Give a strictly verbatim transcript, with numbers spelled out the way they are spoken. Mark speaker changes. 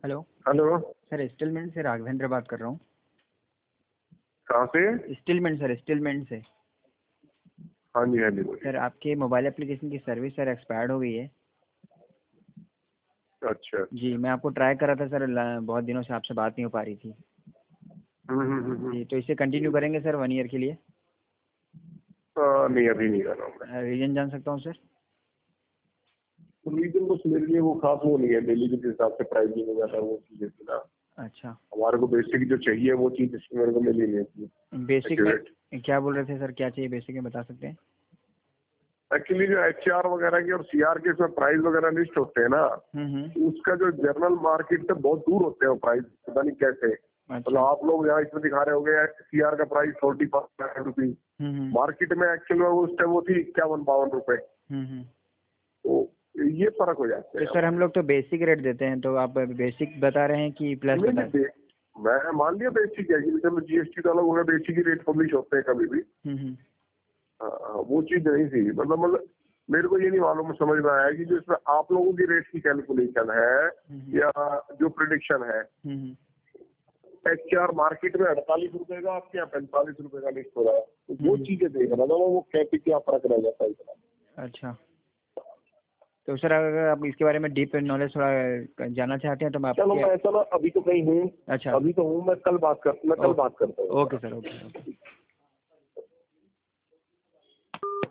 Speaker 1: Hello
Speaker 2: hello
Speaker 1: sir, स्टीलमेंट से राघवेंद्र बात कर रहा हूँ।
Speaker 2: कहाँ से?
Speaker 1: स्टीलमेंट सर, स्टीलमेंट से।
Speaker 2: हाँ जी हाँ जी बोलिए।
Speaker 1: सर आपके मोबाइल एप्लीकेशन की सर्विस सर एक्सपायर्ड हो गई है।
Speaker 2: अच्छा
Speaker 1: जी, मैं आपको ट्राई कर रहा था सर, ल- बहुत दिनों से आपसे बात नहीं हो पा रही थी।
Speaker 2: हम्म हम्म हम्म हम्म।
Speaker 1: जी, तो इसे कंटिन्यू करेंगे सर वन ईयर के लिए।
Speaker 2: आ, नहीं अभी नहीं कर रहा हूँ मैं।
Speaker 1: रीजन जान सकता हूँ सर?
Speaker 2: तो रीजन बस मेरे लिए वो खास वो नहीं है, डेली के हिसाब से प्राइसिंग हो जाता है वो चीजें थी ना।
Speaker 1: अच्छा,
Speaker 2: हमारे को बेसिक जो चाहिए वो चीज इसमें मेरे को मिल ही नहीं थी।
Speaker 1: बेसिक में
Speaker 2: एक्यूरेट
Speaker 1: क्या बोल रहे थे सर, क्या चाहिए बेसिक में बता सकते हैं?
Speaker 2: एक्चुअली जो एच आर वगैरह की और सी आर के इसमें प्राइस वगैरह लिस्ट होते हैं ना,
Speaker 1: हम्म हम्म।
Speaker 2: तो उसका जो जनरल मार्केट से बहुत दूर होते हैं वो प्राइस, पता नहीं कैसे। मतलब
Speaker 1: अच्छा।
Speaker 2: आप लोग यहाँ इसमें दिखा रहे होंगे सी आर का price forty five rupees,
Speaker 1: hmm hmm
Speaker 2: market में एक्चुअल में उस टाइम वो थी इक्यावन बावन रुपए।
Speaker 1: हम्म हम्म।
Speaker 2: तो ये फर्क हो जाता
Speaker 1: तो
Speaker 2: है।
Speaker 1: सर हम लोग तो बेसिक रेट देते हैं, तो आप बेसिक बता रहे हैं कि प्लस
Speaker 2: नहीं
Speaker 1: बता
Speaker 2: नहीं बे- मैं मान लिया बेसिक है कि चलो जीएसटी का अलग हो गया, बेसिक ही रेट पब्लिश होते हैं कभी भी।
Speaker 1: हम्म हम्म
Speaker 2: हाँ, वो चीज नहीं थी। मतलब मतलब मेरे को ये नहीं मालूम समझ में आया कि जो इसमें आप लोगों की रेट की कैलकुलेशन है
Speaker 1: हम्म
Speaker 2: या जो प्रिडिक्शन है,
Speaker 1: hmm hmm.
Speaker 2: H R market में अड़तालीस रुपए का आपके यहाँ पैंतालीस रुपए का लिस्ट हो रहा है, तो वो
Speaker 1: हम्म,
Speaker 2: चीजें देख रहा था मैं, वो कैसे क्या फर्क रह जाता है इतना।
Speaker 1: अच्छा। तो सर अगर आप इसके बारे में डीप नॉलेज थोड़ा जानना चाहते हैं तो मैं
Speaker 2: चलो
Speaker 1: आपके।
Speaker 2: मैं ऐसा ना अभी तो कहीं हूँ,
Speaker 1: अच्छा,
Speaker 2: अभी तो हूँ मैं, कल बात कर मैं कल
Speaker 1: ओके
Speaker 2: बात करता हूँ।
Speaker 1: Okay sir, okay okay.